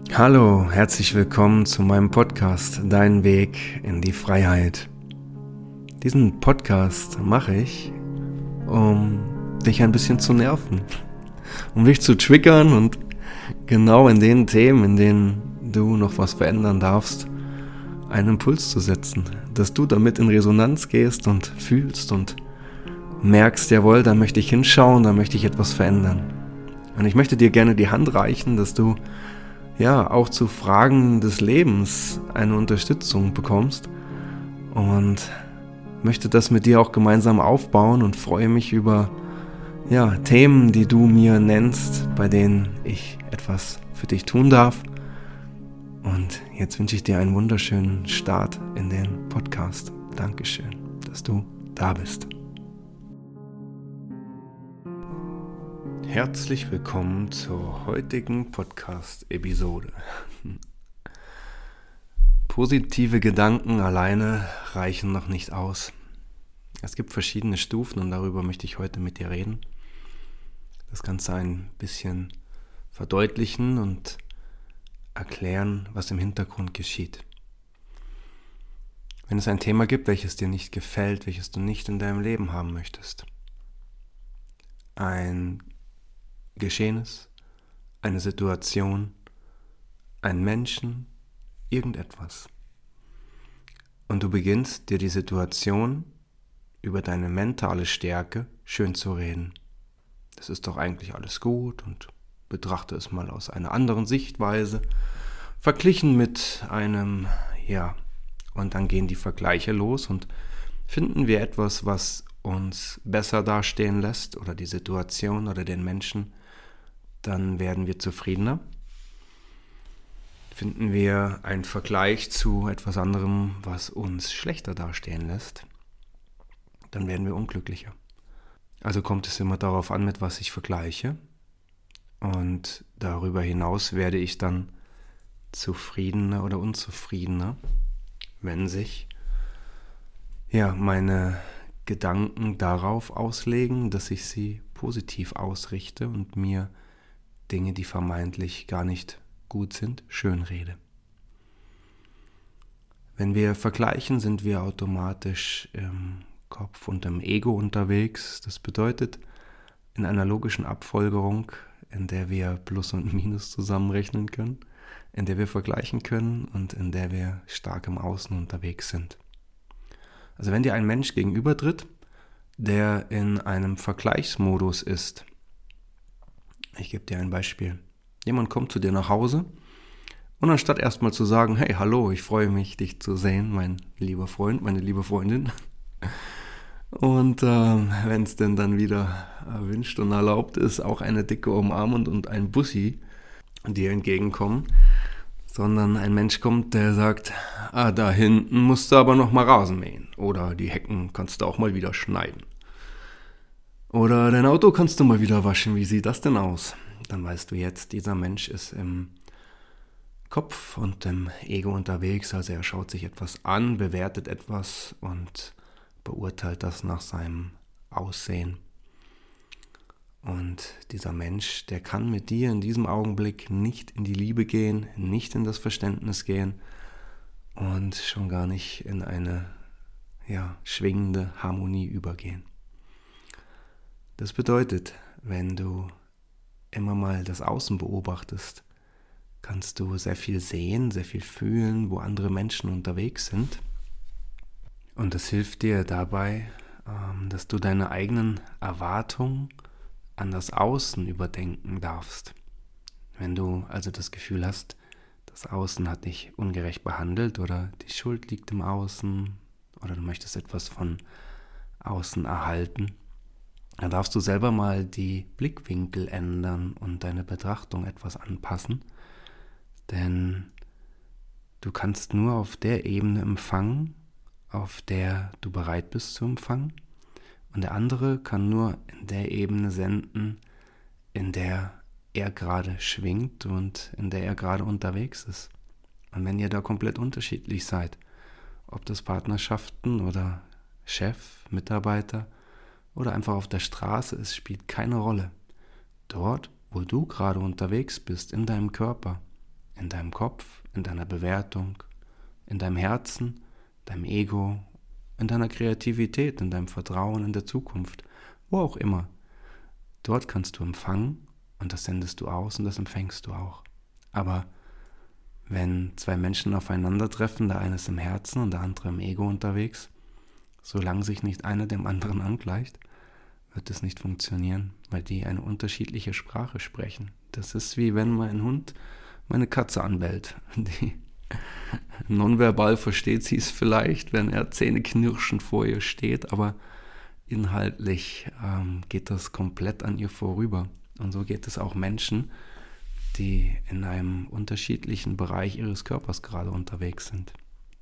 Hallo, herzlich willkommen zu meinem Podcast Dein Weg in die Freiheit. Diesen Podcast mache ich, um dich ein bisschen zu nerven, um dich zu triggern und genau in den Themen, in denen du noch was verändern darfst, einen Impuls zu setzen, dass du damit in Resonanz gehst und fühlst und merkst, jawohl, da möchte ich hinschauen, da möchte ich etwas verändern. Und ich möchte dir gerne die Hand reichen, dass du auch zu Fragen des Lebens eine Unterstützung bekommst und möchte das mit dir auch gemeinsam aufbauen und freue mich über Themen, die du mir nennst, bei denen ich etwas für dich tun darf. Und jetzt wünsche ich dir einen wunderschönen Start in den Podcast. Dankeschön, dass du da bist. Herzlich willkommen zur heutigen Podcast-Episode. Positive Gedanken alleine reichen noch nicht aus. Es gibt verschiedene Stufen und darüber möchte ich heute mit dir reden. Das Ganze ein bisschen verdeutlichen und erklären, was im Hintergrund geschieht. Wenn es ein Thema gibt, welches dir nicht gefällt, welches du nicht in deinem Leben haben möchtest, ein Geschehnis, eine Situation, ein Menschen, irgendetwas. Und du beginnst dir die Situation über deine mentale Stärke schön zu reden. Das ist doch eigentlich alles gut und betrachte es mal aus einer anderen Sichtweise, verglichen mit einem, und dann gehen die Vergleiche los und finden wir etwas, was uns besser dastehen lässt oder die Situation oder den Menschen, dann werden wir zufriedener. Finden wir einen Vergleich zu etwas anderem, was uns schlechter dastehen lässt, dann werden wir unglücklicher. Also kommt es immer darauf an, mit was ich vergleiche. Und darüber hinaus werde ich dann zufriedener oder unzufriedener, wenn sich meine Gedanken darauf auslegen, dass ich sie positiv ausrichte und mir Dinge, die vermeintlich gar nicht gut sind, schönrede. Wenn wir vergleichen, sind wir automatisch im Kopf und im Ego unterwegs. Das bedeutet, in einer logischen Abfolgerung, in der wir Plus und Minus zusammenrechnen können, in der wir vergleichen können und in der wir stark im Außen unterwegs sind. Also wenn dir ein Mensch gegenübertritt, der in einem Vergleichsmodus ist, ich gebe dir ein Beispiel. Jemand kommt zu dir nach Hause und anstatt erstmal zu sagen, hey, hallo, ich freue mich, dich zu sehen, mein lieber Freund, meine liebe Freundin. Und wenn es denn dann wieder erwünscht und erlaubt ist, auch eine dicke Umarmung und ein Bussi dir entgegenkommen, sondern ein Mensch kommt, der sagt, da hinten musst du aber noch mal Rasen mähen oder die Hecken kannst du auch mal wieder schneiden. Oder dein Auto kannst du mal wieder waschen, wie sieht das denn aus? Dann weißt du jetzt, dieser Mensch ist im Kopf und im Ego unterwegs, also er schaut sich etwas an, bewertet etwas und beurteilt das nach seinem Aussehen. Und dieser Mensch, der kann mit dir in diesem Augenblick nicht in die Liebe gehen, nicht in das Verständnis gehen und schon gar nicht in eine schwingende Harmonie übergehen. Das bedeutet, wenn du immer mal das Außen beobachtest, kannst du sehr viel sehen, sehr viel fühlen, wo andere Menschen unterwegs sind. Und das hilft dir dabei, dass du deine eigenen Erwartungen an das Außen überdenken darfst. Wenn du also das Gefühl hast, das Außen hat dich ungerecht behandelt oder die Schuld liegt im Außen oder du möchtest etwas von außen erhalten, dann darfst du selber mal die Blickwinkel ändern und deine Betrachtung etwas anpassen, denn du kannst nur auf der Ebene empfangen, auf der du bereit bist zu empfangen, und der andere kann nur in der Ebene senden, in der er gerade schwingt und in der er gerade unterwegs ist. Und wenn ihr da komplett unterschiedlich seid, ob das Partnerschaften oder Chef, Mitarbeiter oder einfach auf der Straße ist, spielt keine Rolle. Dort, wo du gerade unterwegs bist, in deinem Körper, in deinem Kopf, in deiner Bewertung, in deinem Herzen, deinem Ego, in deiner Kreativität, in deinem Vertrauen in der Zukunft, wo auch immer. Dort kannst du empfangen und das sendest du aus und das empfängst du auch. Aber wenn zwei Menschen aufeinandertreffen, der eine ist im Herzen und der andere im Ego unterwegs, solange sich nicht einer dem anderen angleicht, wird es nicht funktionieren, weil die eine unterschiedliche Sprache sprechen. Das ist wie wenn mein Hund meine Katze anbellt. Die nonverbal versteht sie es vielleicht, wenn er zähneknirschend vor ihr steht, aber inhaltlich geht das komplett an ihr vorüber. Und so geht es auch Menschen, die in einem unterschiedlichen Bereich ihres Körpers gerade unterwegs sind.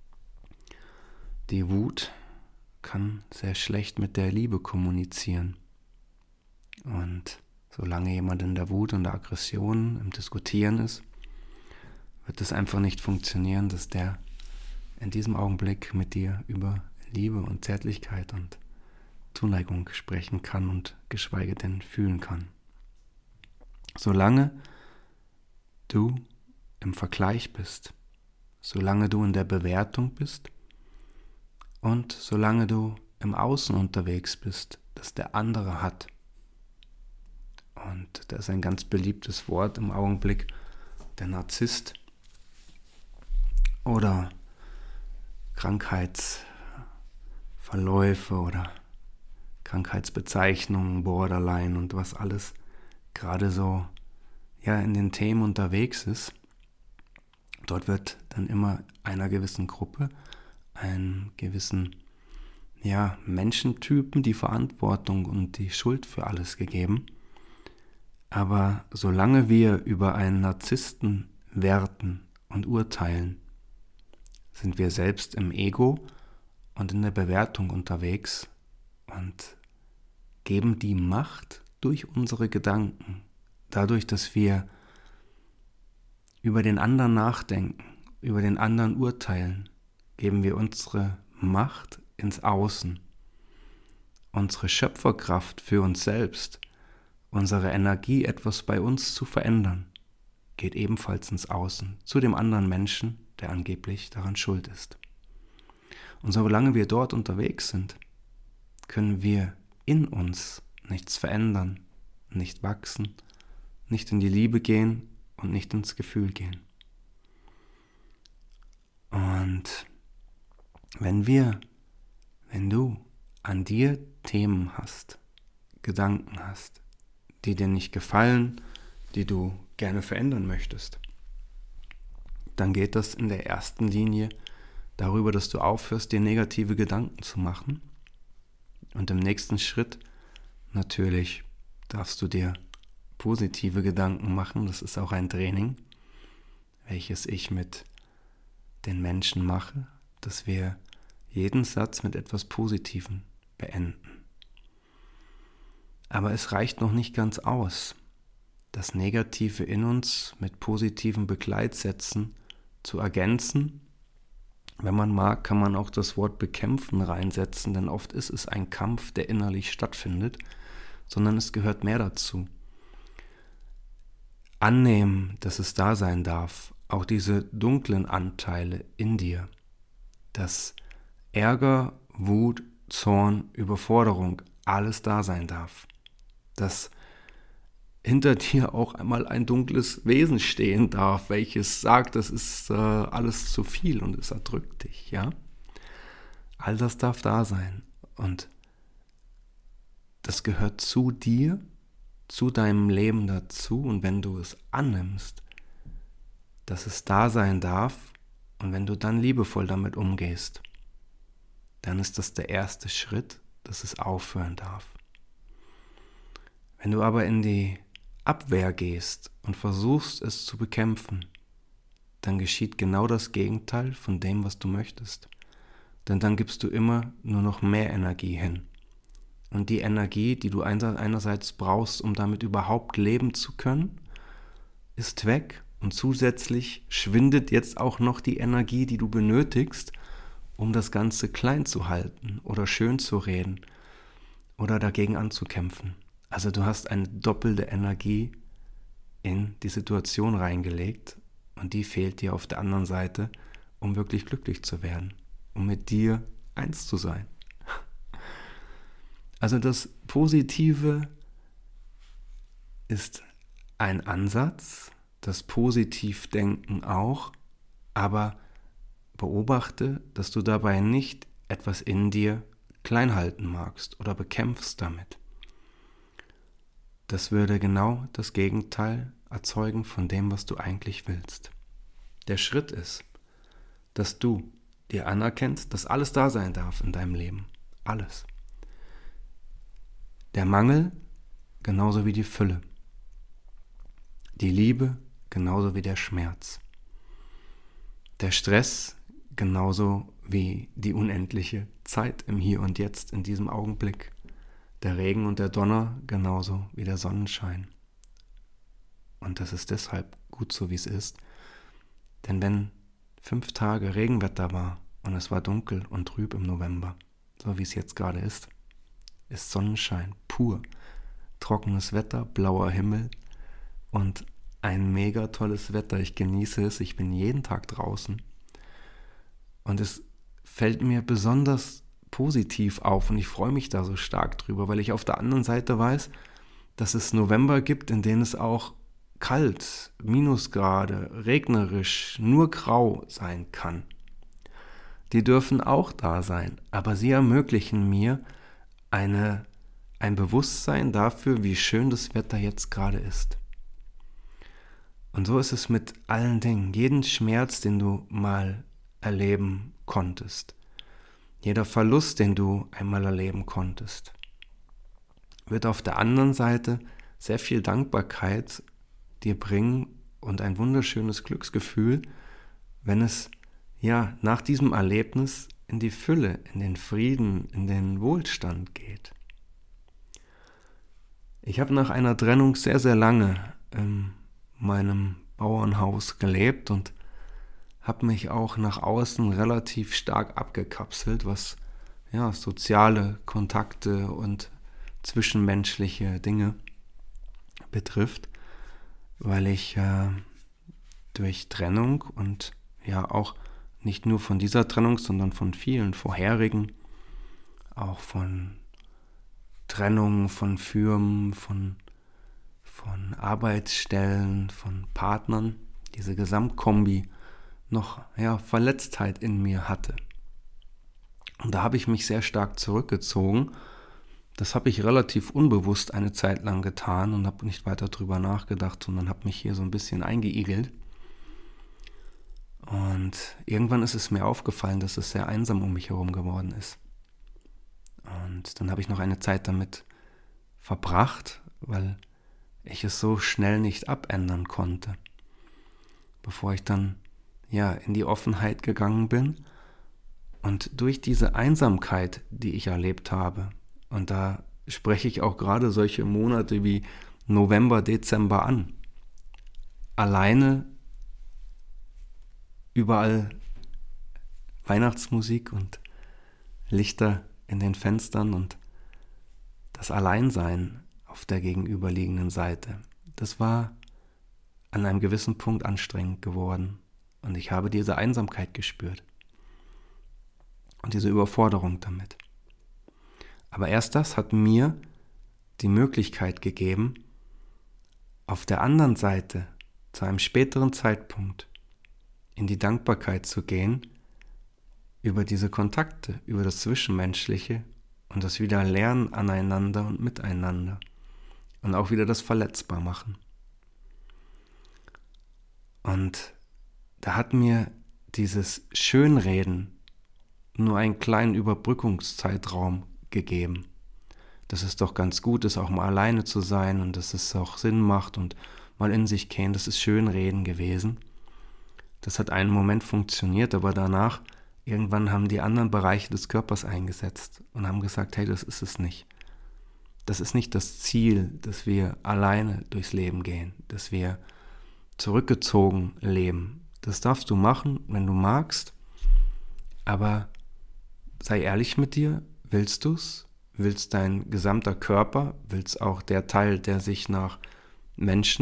Die Wut kann sehr schlecht mit der Liebe kommunizieren. Und solange jemand in der Wut und der Aggression, im Diskutieren ist, wird es einfach nicht funktionieren, dass der in diesem Augenblick mit dir über Liebe und Zärtlichkeit und Zuneigung sprechen kann und geschweige denn fühlen kann. Solange du im Vergleich bist, solange du in der Bewertung bist und solange du im Außen unterwegs bist, das der andere hat. Und das ist ein ganz beliebtes Wort im Augenblick, der Narzisst oder Krankheitsverläufe oder Krankheitsbezeichnungen, Borderline und was alles gerade so in den Themen unterwegs ist. Dort wird dann immer einer gewissen Gruppe, einem gewissen Menschentypen die Verantwortung und die Schuld für alles gegeben. Aber solange wir über einen Narzissten werten und urteilen, sind wir selbst im Ego und in der Bewertung unterwegs und geben die Macht durch unsere Gedanken, dadurch, dass wir über den anderen nachdenken, über den anderen urteilen, geben wir unsere Macht ins Außen, unsere Schöpferkraft für uns selbst, unsere Energie, etwas bei uns zu verändern, geht ebenfalls ins Außen, zu dem anderen Menschen, der angeblich daran schuld ist. Und solange wir dort unterwegs sind, können wir in uns nichts verändern, nicht wachsen, nicht in die Liebe gehen und nicht ins Gefühl gehen. Und wenn du an dir Themen hast, Gedanken hast, die dir nicht gefallen, die du gerne verändern möchtest, dann geht das in der ersten Linie darüber, dass du aufhörst, dir negative Gedanken zu machen. Und im nächsten Schritt natürlich darfst du dir positive Gedanken machen. Das ist auch ein Training, welches ich mit den Menschen mache, dass wir jeden Satz mit etwas Positivem beenden. Aber es reicht noch nicht ganz aus, das Negative in uns mit positiven Begleitsätzen zu ergänzen. Wenn man mag, kann man auch das Wort bekämpfen reinsetzen, denn oft ist es ein Kampf, der innerlich stattfindet, sondern es gehört mehr dazu. Annehmen, dass es da sein darf, auch diese dunklen Anteile in dir, dass Ärger, Wut, Zorn, Überforderung, alles da sein darf, dass hinter dir auch einmal ein dunkles Wesen stehen darf, welches sagt, das ist alles zu viel und es erdrückt dich, ja? All das darf da sein und das gehört zu dir, zu deinem Leben dazu und wenn du es annimmst, dass es da sein darf und wenn du dann liebevoll damit umgehst, dann ist das der erste Schritt, dass es aufhören darf. Wenn du aber in die Abwehr gehst und versuchst es zu bekämpfen, dann geschieht genau das Gegenteil von dem, was du möchtest. Denn dann gibst du immer nur noch mehr Energie hin. Und die Energie, die du einerseits brauchst, um damit überhaupt leben zu können, ist weg. Und zusätzlich schwindet jetzt auch noch die Energie, die du benötigst, um das Ganze klein zu halten oder schön zu reden oder dagegen anzukämpfen. Also du hast eine doppelte Energie in die Situation reingelegt Und die fehlt dir auf der anderen Seite, um wirklich glücklich zu werden, um mit dir eins zu sein. Also das Positive ist ein Ansatz, das Positivdenken auch, aber beobachte, dass du dabei nicht etwas in dir klein halten magst oder bekämpfst damit. Das würde genau das Gegenteil erzeugen von dem, was du eigentlich willst. Der Schritt ist, dass du dir anerkennst, dass alles da sein darf in deinem Leben. Alles. Der Mangel genauso wie die Fülle. Die Liebe genauso wie der Schmerz. Der Stress genauso wie die unendliche Zeit im Hier und Jetzt, in diesem Augenblick. Der Regen und der Donner genauso wie der Sonnenschein. Und das ist deshalb gut so, wie es ist. Denn wenn 5 Tage Regenwetter war und es war dunkel und trüb im November, so wie es jetzt gerade ist Sonnenschein pur, trockenes Wetter, blauer Himmel und ein mega tolles Wetter. Ich genieße es, ich bin jeden Tag draußen und es fällt mir besonders positiv auf und ich freue mich da so stark drüber, weil ich auf der anderen Seite weiß, dass es November gibt, in denen es auch kalt, Minusgrade, regnerisch, nur grau sein kann. Die dürfen auch da sein, aber sie ermöglichen mir ein Bewusstsein dafür, wie schön das Wetter jetzt gerade ist. Und so ist es mit allen Dingen. Jeden Schmerz, den du mal erleben konntest, jeder Verlust, den du einmal erleben konntest, wird auf der anderen Seite sehr viel Dankbarkeit dir bringen und ein wunderschönes Glücksgefühl, wenn es nach diesem Erlebnis in die Fülle, in den Frieden, in den Wohlstand geht. Ich habe nach einer Trennung sehr, sehr lange in meinem Bauernhaus gelebt und habe mich auch nach außen relativ stark abgekapselt, was soziale Kontakte und zwischenmenschliche Dinge betrifft, weil ich durch Trennung und auch nicht nur von dieser Trennung, sondern von vielen vorherigen, auch von Trennungen von Firmen, von Arbeitsstellen, von Partnern, diese Gesamtkombi noch Verletztheit in mir hatte. Und da habe ich mich sehr stark zurückgezogen. Das habe ich relativ unbewusst eine Zeit lang getan und habe nicht weiter drüber nachgedacht, sondern habe mich hier so ein bisschen eingeigelt. Und irgendwann ist es mir aufgefallen, dass es sehr einsam um mich herum geworden ist. Und dann habe ich noch eine Zeit damit verbracht, weil ich es so schnell nicht abändern konnte. Bevor ich dann in die Offenheit gegangen bin und durch diese Einsamkeit, die ich erlebt habe, und da spreche ich auch gerade solche Monate wie November, Dezember an, alleine überall Weihnachtsmusik und Lichter in den Fenstern und das Alleinsein auf der gegenüberliegenden Seite, das war an einem gewissen Punkt anstrengend geworden und ich habe diese Einsamkeit gespürt und diese Überforderung damit. Aber erst das hat mir die Möglichkeit gegeben, auf der anderen Seite zu einem späteren Zeitpunkt in die Dankbarkeit zu gehen über diese Kontakte, über das Zwischenmenschliche und das Wiederlernen aneinander und miteinander und auch wieder das verletzbar machen. Und da hat mir dieses Schönreden nur einen kleinen Überbrückungszeitraum gegeben. Dass es doch ganz gut ist, auch mal alleine zu sein und dass es auch Sinn macht und mal in sich gehen, das ist Schönreden gewesen. Das hat einen Moment funktioniert, aber danach, irgendwann haben die anderen Bereiche des Körpers eingesetzt und haben gesagt, hey, das ist es nicht. Das ist nicht das Ziel, dass wir alleine durchs Leben gehen, dass wir zurückgezogen leben. Das darfst du machen, wenn du magst, aber sei ehrlich mit dir, willst du's? Willst dein gesamter Körper, willst auch der Teil, der sich nach Menschen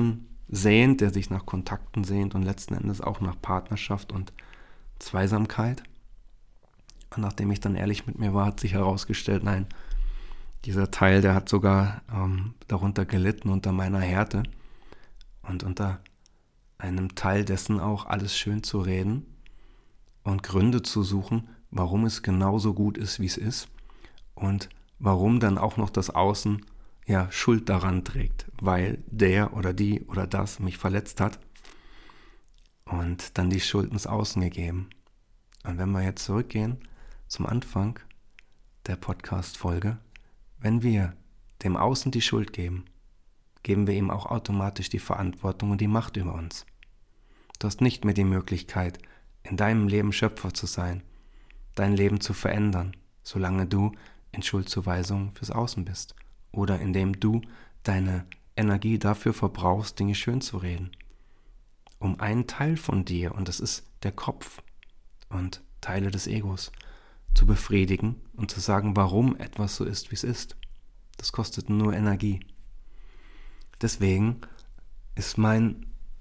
sehnt, der sich nach Kontakten sehnt und letzten Endes auch nach Partnerschaft und Zweisamkeit. Und nachdem ich dann ehrlich mit mir war, hat sich herausgestellt, nein, dieser Teil, der hat sogar darunter gelitten, unter meiner Härte und unter einem Teil dessen auch alles schön zu reden und Gründe zu suchen, warum es genauso gut ist, wie es ist und warum dann auch noch das Außen Schuld daran trägt, weil der oder die oder das mich verletzt hat und dann die Schuld ins Außen gegeben. Und wenn wir jetzt zurückgehen zum Anfang der Podcast-Folge, wenn wir dem Außen die Schuld geben, geben wir ihm auch automatisch die Verantwortung und die Macht über uns. Du hast nicht mehr die Möglichkeit, in deinem Leben Schöpfer zu sein, dein Leben zu verändern, solange du in Schuldzuweisung fürs Außen bist oder indem du deine Energie dafür verbrauchst, Dinge schön zu reden. Um einen Teil von dir, und das ist der Kopf und Teile des Egos, zu befriedigen und zu sagen, warum etwas so ist, wie es ist. Das kostet nur Energie. Deswegen ist mein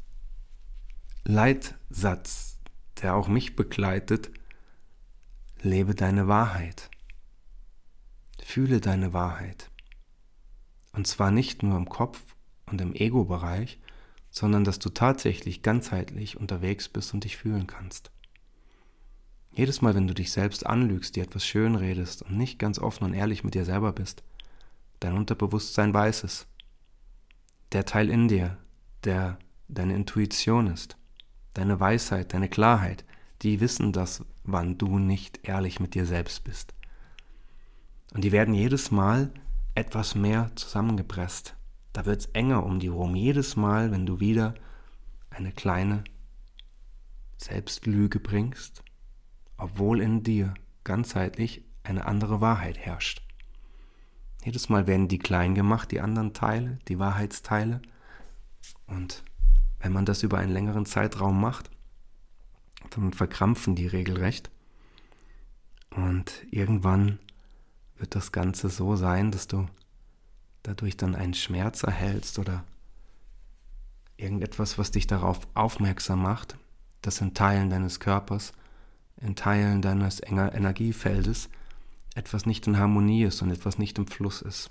Leitsatz, der auch mich begleitet, lebe deine Wahrheit. Fühle deine Wahrheit. Und zwar nicht nur im Kopf und im Ego-Bereich, sondern dass du tatsächlich ganzheitlich unterwegs bist und dich fühlen kannst. Jedes Mal, wenn du dich selbst anlügst, dir etwas schönredest und nicht ganz offen und ehrlich mit dir selber bist, dein Unterbewusstsein weiß es. Der Teil in dir, der deine Intuition ist, deine Weisheit, deine Klarheit, die wissen das, wann du nicht ehrlich mit dir selbst bist. Und die werden jedes Mal etwas mehr zusammengepresst. Da wird es enger um die rum. Jedes Mal, wenn du wieder eine kleine Selbstlüge bringst, obwohl in dir ganzheitlich eine andere Wahrheit herrscht. Jedes Mal werden die klein gemacht, die anderen Teile, die Wahrheitsteile. Und wenn man das über einen längeren Zeitraum macht, dann verkrampfen die regelrecht. Und irgendwann wird das Ganze so sein, dass du dadurch dann einen Schmerz erhältst oder irgendetwas, was dich darauf aufmerksam macht, dass in Teilen deines Körpers, in Teilen deines Energiefeldes etwas nicht in Harmonie ist und etwas nicht im Fluss ist.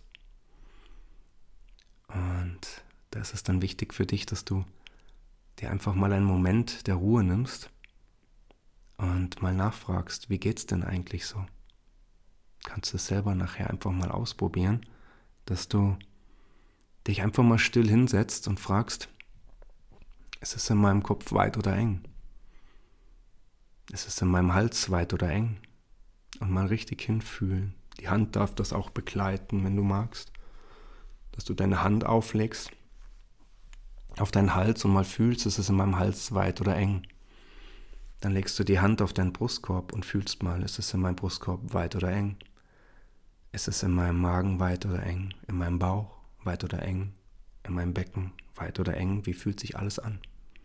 Und da ist es dann wichtig für dich, dass du dir einfach mal einen Moment der Ruhe nimmst und mal nachfragst, wie geht's denn eigentlich so? Kannst du es selber nachher einfach mal ausprobieren, dass du dich einfach mal still hinsetzt und fragst, ist es in meinem Kopf weit oder eng? Ist es in meinem Hals weit oder eng? Und mal richtig hinfühlen. Die Hand darf das auch begleiten, wenn du magst. Dass du deine Hand auflegst auf deinen Hals und mal fühlst, ist es in meinem Hals weit oder eng? Dann legst du die Hand auf deinen Brustkorb und fühlst mal, ist es in meinem Brustkorb weit oder eng? Ist es in meinem Magen weit oder eng? In meinem Bauch weit oder eng? In meinem Becken weit oder eng? Wie fühlt sich alles an?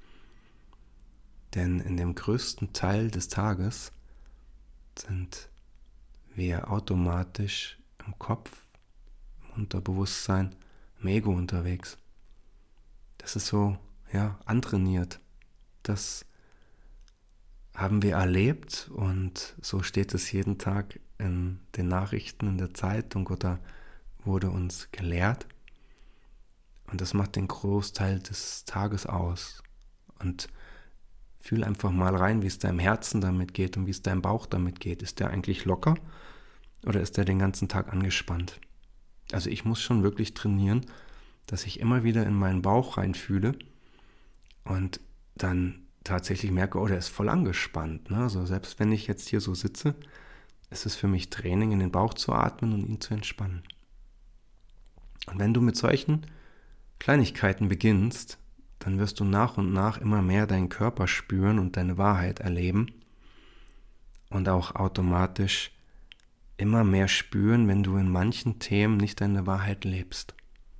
Denn in dem größten Teil des Tages sind wir automatisch im Kopf, im Unterbewusstsein, im Ego unterwegs. Das ist so, antrainiert. Das haben wir erlebt und so steht es jeden Tag in den Nachrichten, in der Zeitung oder wurde uns gelehrt. Und das macht den Großteil des Tages aus. Und fühl einfach mal rein, wie es deinem Herzen damit geht und wie es deinem Bauch damit geht. Ist der eigentlich locker oder ist der den ganzen Tag angespannt? Also ich muss schon wirklich trainieren, dass ich immer wieder in meinen Bauch reinfühle und dann tatsächlich merke, der ist voll angespannt. Ne? Also selbst wenn ich jetzt hier so sitze, ist es für mich Training, in den Bauch zu atmen und ihn zu entspannen. Und wenn du mit solchen Kleinigkeiten beginnst, dann wirst du nach und nach immer mehr deinen Körper spüren und deine Wahrheit erleben und auch automatisch immer mehr spüren, wenn du in manchen Themen nicht deine Wahrheit lebst.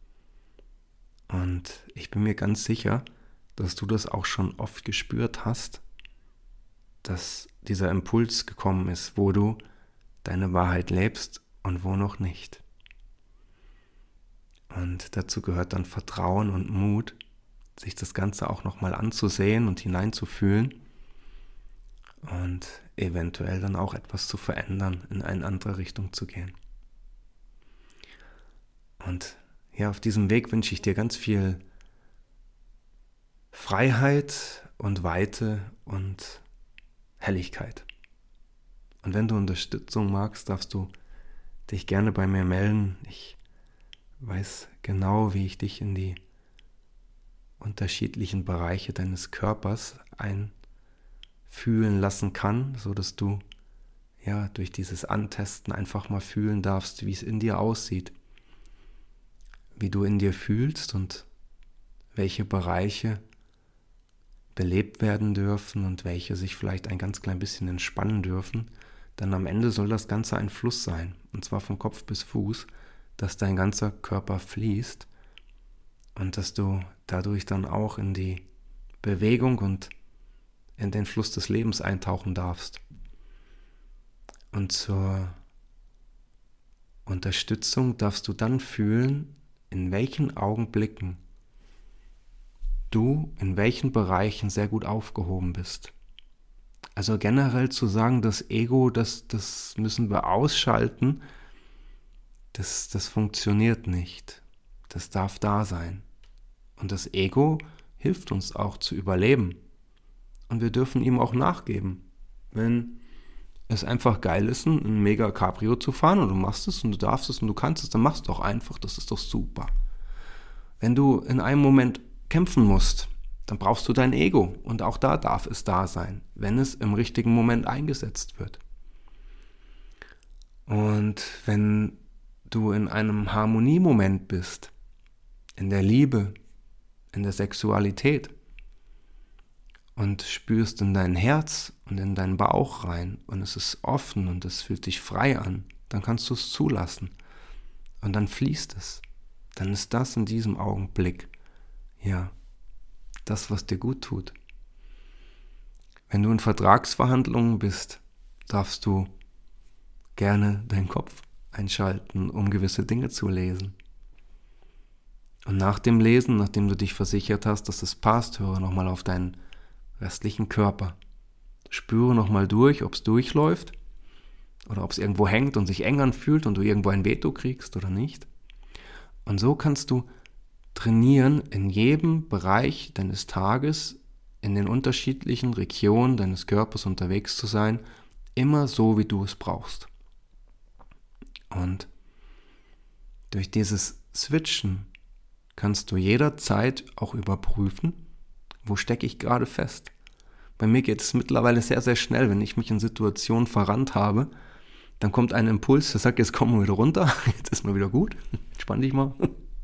Und ich bin mir ganz sicher, dass du das auch schon oft gespürt hast, dass dieser Impuls gekommen ist, wo du deine Wahrheit lebst und wo noch nicht. Und dazu gehört dann Vertrauen und Mut, sich das Ganze auch nochmal anzusehen und hineinzufühlen und eventuell dann auch etwas zu verändern, in eine andere Richtung zu gehen. Und ja, auf diesem Weg wünsche ich dir ganz viel Freiheit und Weite und Helligkeit. Und wenn du Unterstützung magst, darfst du dich gerne bei mir melden. Ich weiß genau, wie ich dich in die unterschiedlichen Bereiche deines Körpers einfühlen lassen kann, so dass du ja durch dieses Antesten einfach mal fühlen darfst, wie es in dir aussieht, wie du in dir fühlst und welche Bereiche belebt werden dürfen und welche sich vielleicht ein ganz klein bisschen entspannen dürfen. Denn am Ende soll das Ganze ein Fluss sein, und zwar von Kopf bis Fuß, dass dein ganzer Körper fließt und dass du dadurch dann auch in die Bewegung und in den Fluss des Lebens eintauchen darfst. Und zur Unterstützung darfst du dann fühlen, in welchen Augenblicken du in welchen Bereichen sehr gut aufgehoben bist. Also generell zu sagen, das Ego, das müssen wir ausschalten, das funktioniert nicht. Das darf da sein. Und das Ego hilft uns auch zu überleben. Und wir dürfen ihm auch nachgeben. Wenn es einfach geil ist, ein mega Cabrio zu fahren und du machst es und du darfst es und du kannst es, dann machst du doch einfach, das ist doch super. Wenn du in einem Moment kämpfen musst, dann brauchst du dein Ego und auch da darf es da sein, wenn es im richtigen Moment eingesetzt wird. Und wenn du in einem Harmoniemoment bist, in der Liebe, in der Sexualität und spürst in dein Herz und in deinen Bauch rein und es ist offen und es fühlt sich frei an, dann kannst du es zulassen und dann fließt es. Dann ist das in diesem Augenblick, ja, das, was dir gut tut. Wenn du in Vertragsverhandlungen bist, darfst du gerne deinen Kopf einschalten, um gewisse Dinge zu lesen. Und nach dem Lesen, nachdem du dich versichert hast, dass es passt, höre nochmal auf deinen restlichen Körper. Spüre nochmal durch, ob es durchläuft oder ob es irgendwo hängt und sich eng anfühlt und du irgendwo ein Veto kriegst oder nicht. Und so kannst du trainieren, in jedem Bereich deines Tages, in den unterschiedlichen Regionen deines Körpers unterwegs zu sein, immer so, wie du es brauchst. Und durch dieses Switchen kannst du jederzeit auch überprüfen, wo stecke ich gerade fest. Bei mir geht es mittlerweile sehr, sehr schnell, wenn ich mich in Situationen verrannt habe, dann kommt ein Impuls, der sagt, jetzt kommen wir wieder runter, jetzt ist mal wieder gut, entspann dich mal.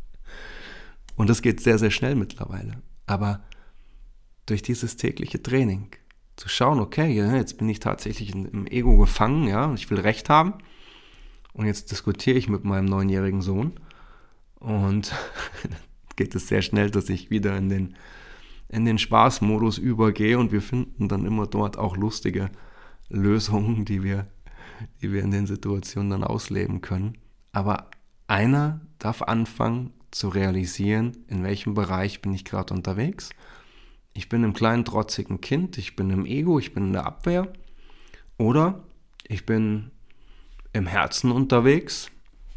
Und das geht sehr, sehr schnell mittlerweile. Aber durch dieses tägliche Training zu schauen, okay, jetzt bin ich tatsächlich im Ego gefangen, ja, und ich will Recht haben. Und jetzt diskutiere ich mit meinem 9-jährigen Sohn. Und geht es sehr schnell, dass ich wieder in den Spaßmodus übergehe und wir finden dann immer dort auch lustige Lösungen, die wir in den Situationen dann ausleben können. Aber einer darf anfangen zu realisieren, in welchem Bereich bin ich gerade unterwegs. Ich bin im kleinen trotzigen Kind, ich bin im Ego, ich bin in der Abwehr oder ich bin im Herzen unterwegs,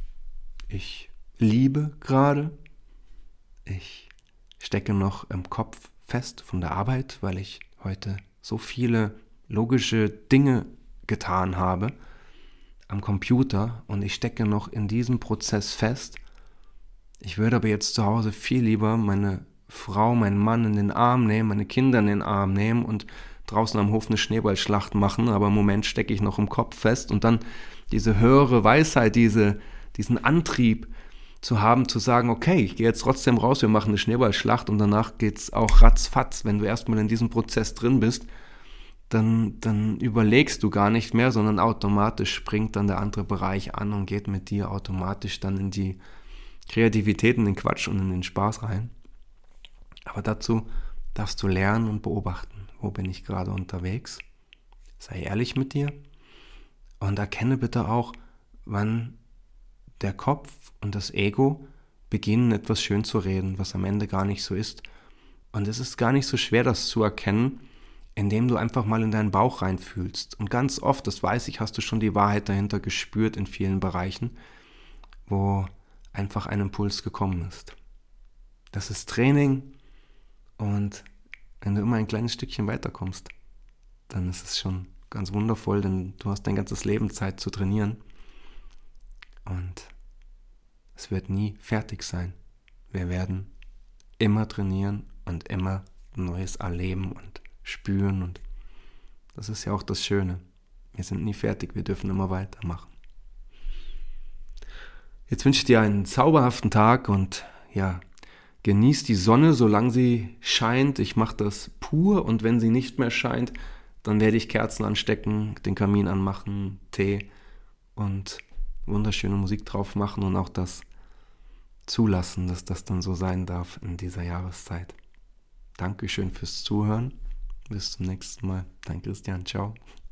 ich liebe gerade, ich stecke noch im Kopf fest von der Arbeit, weil ich heute so viele logische Dinge getan habe am Computer und ich stecke noch in diesem Prozess fest. Ich würde aber jetzt zu Hause viel lieber meine Frau, meinen Mann in den Arm nehmen, meine Kinder in den Arm nehmen und draußen am Hof eine Schneeballschlacht machen, aber im Moment stecke ich noch im Kopf fest und dann diese höhere Weisheit, diesen Antrieb zu haben, zu sagen, okay, ich gehe jetzt trotzdem raus, wir machen eine Schneeballschlacht und danach geht's auch ratzfatz. Wenn du erstmal in diesem Prozess drin bist, dann überlegst du gar nicht mehr, sondern automatisch springt dann der andere Bereich an und geht mit dir automatisch dann in die Kreativität, in den Quatsch und in den Spaß rein. Aber dazu darfst du lernen und beobachten, wo bin ich gerade unterwegs. Sei ehrlich mit dir und erkenne bitte auch, wann der Kopf und das Ego beginnen, etwas schön zu reden, was am Ende gar nicht so ist. Und es ist gar nicht so schwer, das zu erkennen, indem du einfach mal in deinen Bauch reinfühlst. Und ganz oft, das weiß ich, hast du schon die Wahrheit dahinter gespürt in vielen Bereichen, wo einfach ein Impuls gekommen ist. Das ist Training, und wenn du immer ein kleines Stückchen weiterkommst, dann ist es schon ganz wundervoll, denn du hast dein ganzes Leben Zeit zu trainieren und es wird nie fertig sein. Wir werden immer trainieren und immer Neues erleben und spüren, und das ist ja auch das Schöne. Wir sind nie fertig, wir dürfen immer weitermachen. Jetzt wünsche ich dir einen zauberhaften Tag und ja, genieß die Sonne, solange sie scheint. Ich mache das pur, und wenn sie nicht mehr scheint, dann werde ich Kerzen anstecken, den Kamin anmachen, Tee und wunderschöne Musik drauf machen und auch das zulassen, dass das dann so sein darf in dieser Jahreszeit. Dankeschön fürs Zuhören. Bis zum nächsten Mal. Dein Christian. Ciao.